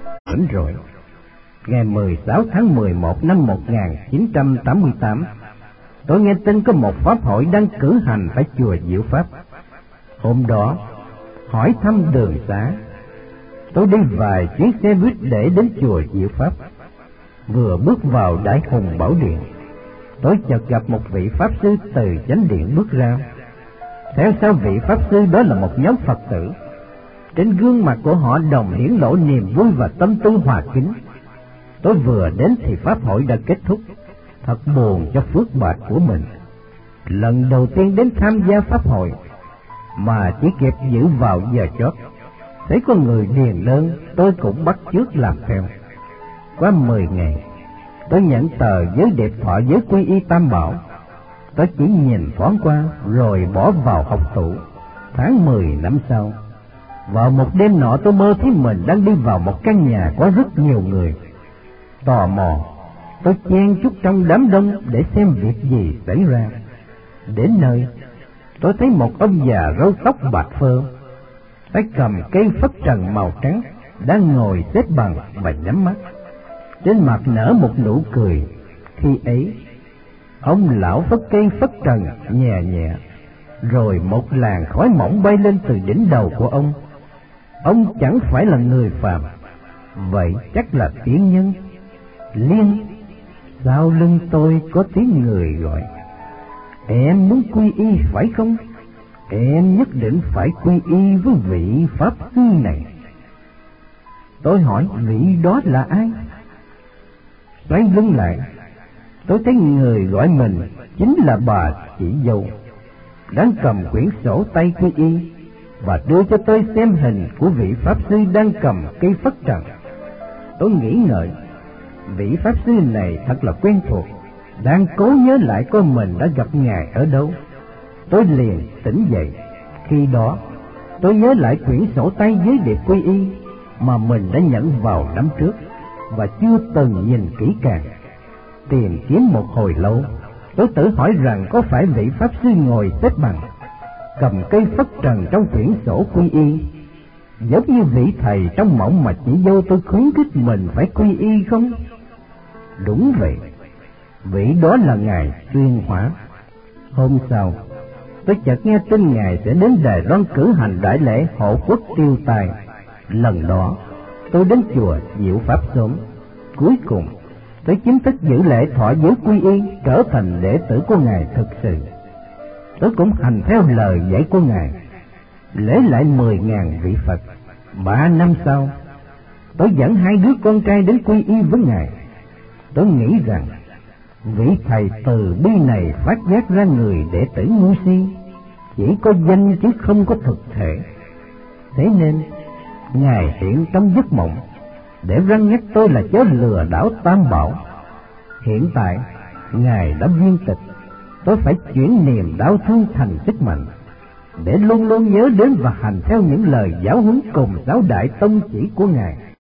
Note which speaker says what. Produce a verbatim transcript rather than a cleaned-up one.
Speaker 1: Tỉnh rồi. Ngày mười sáu tháng mười một năm một nghìn chín trăm tám mươi tám, tôi nghe tin có một pháp hội đang cử hành tại chùa Diệu Pháp. Hôm đó, hỏi thăm đường xá, tôi đi vài chuyến xe buýt để đến chùa Diệu Pháp. Vừa bước vào Đại Hùng Bảo Điện, tôi chợt gặp một vị pháp sư từ chánh điện bước ra. Theo sau vị pháp sư đó là một nhóm Phật tử. Trên gương mặt của họ đồng hiển lộ niềm vui và tâm tư hòa kính. Tôi vừa đến thì pháp hội đã kết thúc. Thật buồn cho phước bạc của mình. Lần đầu tiên đến tham gia pháp hội mà chỉ kịp giữ vào giờ chót. Thấy có người điền đơn, tôi cũng bắt chước làm theo. Qua mười ngày, tôi nhận tờ giấy điệp thọ giới quy y Tam Bảo. Tôi chỉ nhìn thoáng qua rồi bỏ vào hộc tủ. Tháng mười năm sau, vào một đêm nọ, tôi mơ thấy mình đang đi vào một căn nhà có rất nhiều người. Tò mò, tôi chen chúc trong đám đông để xem việc gì xảy ra. Đến nơi, tôi thấy một ông già râu tóc bạc phơ, tay cầm cây phất trần màu trắng, đang ngồi xếp bằng và nhắm mắt. Trên mặt nở một nụ cười. Khi ấy, ông lão phất cây phất trần nhẹ nhẹ, rồi một làn khói mỏng bay lên từ đỉnh đầu của ông. Ông chẳng phải là người phàm, vậy chắc là tiên nhân. Liên, sau lưng tôi có tiếng người gọi: "Em muốn quy y phải không? Em nhất định phải quy y với vị pháp sư này." Tôi hỏi vị đó là ai? Xoay lưng lại, tôi thấy người gọi mình chính là bà chị dâu, đang cầm quyển sổ tay quy y và đưa cho tôi xem hình của vị pháp sư đang cầm cây phất trần. Tôi nghĩ ngợi, vị pháp sư này thật là quen thuộc, đang cố nhớ lại coi mình đã gặp ngài ở đâu. Tôi liền tỉnh dậy. Khi đó, tôi nhớ lại quyển sổ tay với điệp quy y mà mình đã nhận vào năm trước và chưa từng nhìn kỹ càng. Tìm kiếm một hồi lâu, tôi tự hỏi rằng có phải vị pháp sư ngồi xếp bằng, cầm cây phất trần trong quyển sổ quy y, giống như vị thầy trong mộng mà chị dâu tôi khuyến khích mình phải quy y không? Đúng vậy, vị đó là ngài Xuyên Hóa. Hôm sau, tôi chợt nghe tin ngài sẽ đến Đài Loan cử hành đại lễ hộ quốc tiêu tài. Lần đó, tôi đến chùa Diệu Pháp sớm. Cuối cùng, tôi chính thức giữ lễ thọ giới quy y, trở thành đệ tử của ngài thực sự. Tôi cũng hành theo lời dạy của ngài, lễ lại mười ngàn vị Phật. Ba năm sau, tôi dẫn hai đứa con trai đến quy y với ngài. Tôi nghĩ rằng vị thầy từ bi này phát giác ra người đệ tử ngu si chỉ có danh chứ không có thực thể. Thế nên ngài hiện trong giấc mộng để răn nhắc tôi là chớ lừa đảo Tam Bảo. Hiện tại ngài đã viên tịch, tôi phải chuyển niềm đau thương thành sức mạnh để luôn luôn nhớ đến và hành theo những lời giáo huấn cùng giáo đại tông chỉ của ngài.